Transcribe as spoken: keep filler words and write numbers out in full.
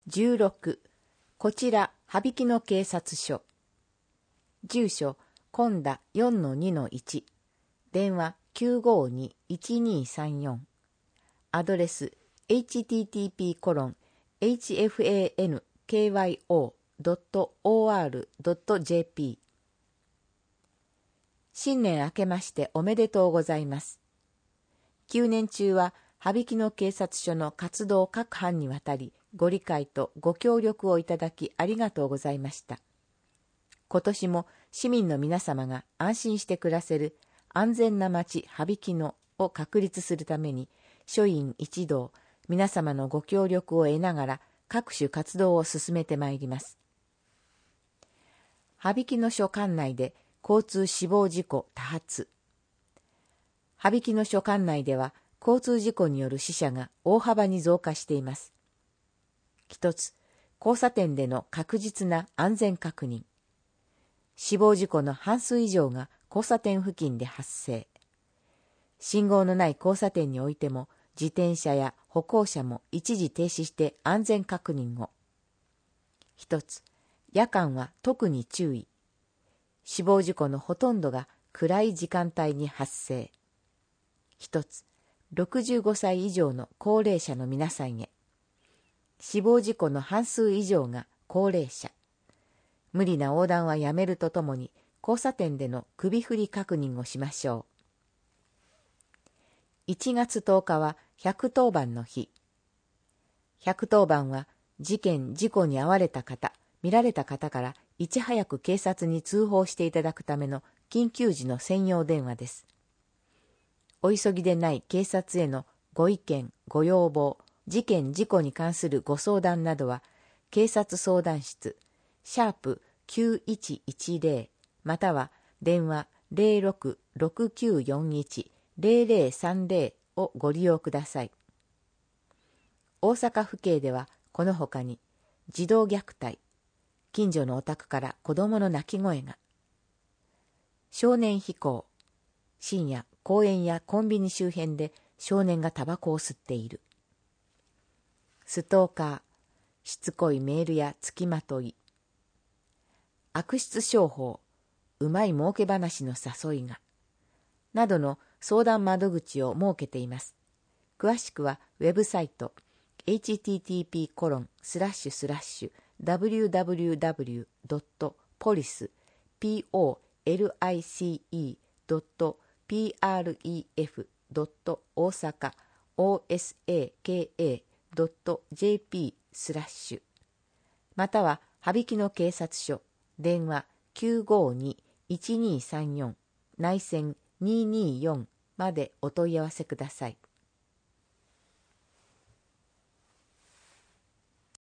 じゅうろく、こちら、羽曳野警察署。住所、今田 よんのにのいち。電話 きゅうごに いちにさんよん。アドレス、エイチティーティーピーコロンエイチエフエーエヌケーワイオードットオーアールドットジェーピー。新年明けましておめでとうございます。きゅうねん中は、羽曳野警察署の活動各班にわたり、ご理解とご協力をいただきありがとうございました。今年も市民の皆様が安心して暮らせる安全な町羽曳野を確立するために、署員一同、皆様のご協力を得ながら各種活動を進めてまいります。羽曳野署管内で交通死亡事故多発。羽曳野署管内では、交通事故による死者が大幅に増加しています。一つ、交差点での確実な安全確認。死亡事故の半数以上が交差点付近で発生。信号のない交差点においても、自転車や歩行者も一時停止して安全確認を。一つ、夜間は特に注意。死亡事故のほとんどが暗い時間帯に発生。一つ、ろくじゅうごさい以上の高齢者の皆さんへ。死亡事故の半数以上が高齢者。無理な横断はやめるとともに、交差点での首振り確認をしましょう。いちがつとおかはひゃくとおばんの日。ひゃくとおばんは事件・事故に遭われた方、見られた方からいち早く警察に通報していただくための緊急時の専用電話です。お急ぎでない警察へのご意見、ご要望、事件・事故に関するご相談などは、警察相談室、シャープきゅういちいちゼロ、または電話 ゼロろくろくきゅうよんいちゼロゼロさんゼロ をご利用ください。大阪府警では、このほかに、児童虐待、近所のお宅から子供の泣き声が、少年非行、深夜、公園やコンビニ周辺で少年がタバコを吸っている。ストーカー、しつこいメールや付きまとい。悪質商法、うまい儲け話の誘いが。などの相談窓口を設けています。詳しくはウェブサイト、エイチティーティーピーコロンスラッシュスラッシュダブリューダブリューダブリュードットポリスピーオーエルアイシーイードットピーアールイーエフドット大阪オーエスエーケーエードットジェーピースラッシュまたは羽曳野警察署電話きゅうごに いちにさんよん内線にーにーよんまでお問い合わせください。